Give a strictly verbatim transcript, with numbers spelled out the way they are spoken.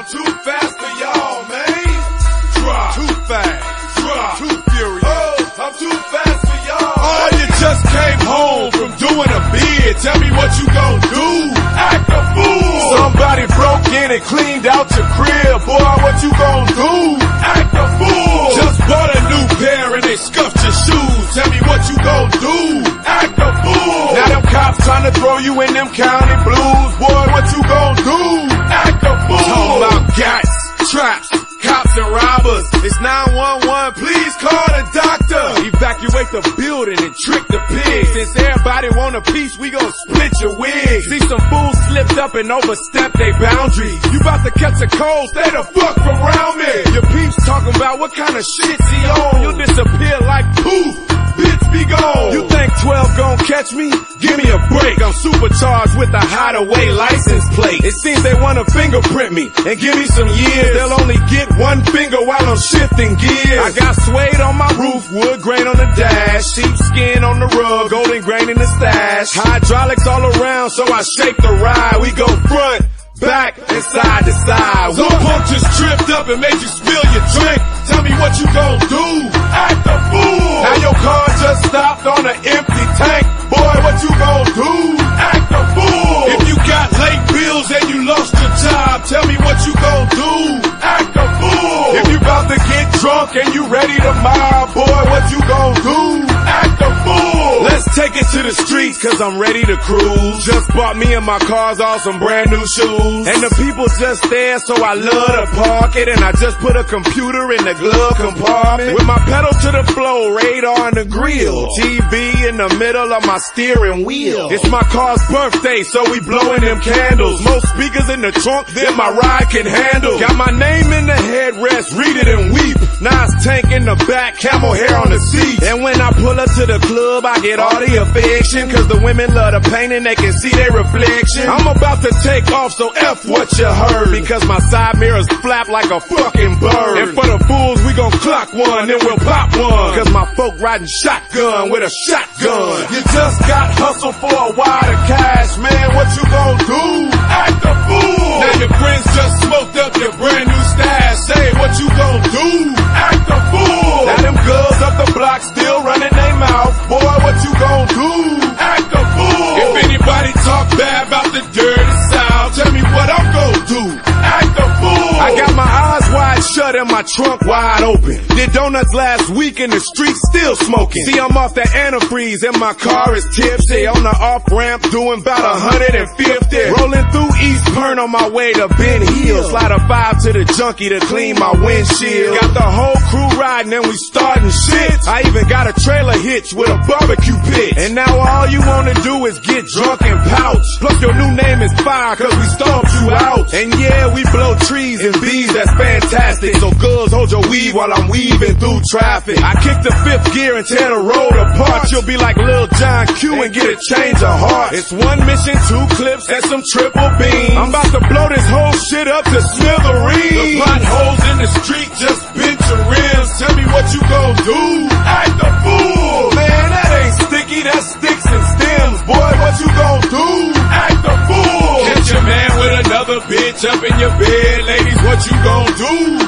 too fast for y'all, man. Drop. Too fast. Drop. Too furious. Oh, I'm too fast for y'all. Oh, you just came home from doing a bid. Tell me what you gon' do. Act a fool. Somebody broke in and cleaned out your crib. Boy, what you gon' do? Act a fool. Just bought a new pair and they scuffed your shoes. Tell me what you gon' do. Act a fool. Now them cops trying to throw you in them county blues. Boy, what you gon' do? Act a fool. Talking about gats, traps, cops and robbers. It's nine one one, please call the doctor. Evacuate the building and trick the pigs. Since everybody want a piece, we gon' split your wig. See some fools slipped up and overstepped their boundaries. You about to catch a cold, stay the fuck from around me. Your peeps talking about what kind of shit's he on. You'll disappear like poof, bitch be gone. You think twelve gon' catch me? Give me a break. I'm supercharged with a hideaway license plate. It seems they wanna fingerprint me and give me some years. They'll only get one finger while I'm shifting gears. I got suede on my roof, wood grain on the dash, sheepskin on the rug, golden grain in the stash. Hydraulics all around, so I shake the ride. We go front, back, and side to side. Some punk just tripped up and made you spill your drink. Tell me what you gon' do. Act a fool. Now your car just stopped on an empty tank. Boy, what you gon' do? Act a fool. If you got late bills and you lost your job, tell me what you gon' do. Act a fool. If you about to get drunk and you ready to mob, boy, what you gon' do? Act a fool. Let's take it to the streets, cause I'm ready to cruise. Just bought me and my cars all some brand new shoes. And the people just there, so I love to park it. And I just put a computer in the glove compartment. With my pedal to the floor, radar in the grill, T V in the middle of my steering wheel. It's my car's birthday, so we blowing them candles. Most speakers in the trunk than my ride can handle. Got my name in the headrest, read it and weep. Nice tank in the back, camel hair on the seat. And when I pull up to the club, I get all the affection, cause the women love the paint and they can see their reflection. I'm about to take off, so F what you heard, because my side mirrors flap like a fucking bird. And for the fools, we gon' clock one, then we'll pop one, cause my folk riding shotgun with a shotgun. You just got hustled for a wad of cash, man, what you gon' do? Act a fool. Now your friends just smoked up your brand new stash. Say what you gon' do? Act a fool. Now them girls up the block still running their mouth. Boy, what you gon' do? Act a fool. If anybody talk bad about the dirty South, tell me what I'm gon' do. Act a fool. I got my eyes wide shut and my trunk wide open. Did donuts last week in the street, still smoking. See, I'm off that antifreeze and my car is tipsy. On the off-ramp doing about one hundred fifty. Rolling through East Pern on my way to Ben Hill. Slide a five to the junkie to clean my windshield. Got the whole crew riding and we starting shit. I even got a trailer hitch with a barbecue pit. And now all you wanna do is get drunk and pouch. Plus your new name is fire cause we stomped you out. And yeah, we blow trees and bees, that's fantastic. So girls, hold your weed while I'm weaving through traffic. I kick the fifth gear and tear the road apart. You'll be like Lil John Q and get a change of heart. It's one mission, two clips, and some triple beams. I'm about to blow this whole shit up to smithereens. The potholes in the street just bent your rims. Tell me what you gon' do. Act a fool. Man, that ain't sticky, that's sticks and stems. Boy, what you gon' do? Act a fool. Catch your man with another bitch up in your bed. Ladies, what you gon' do?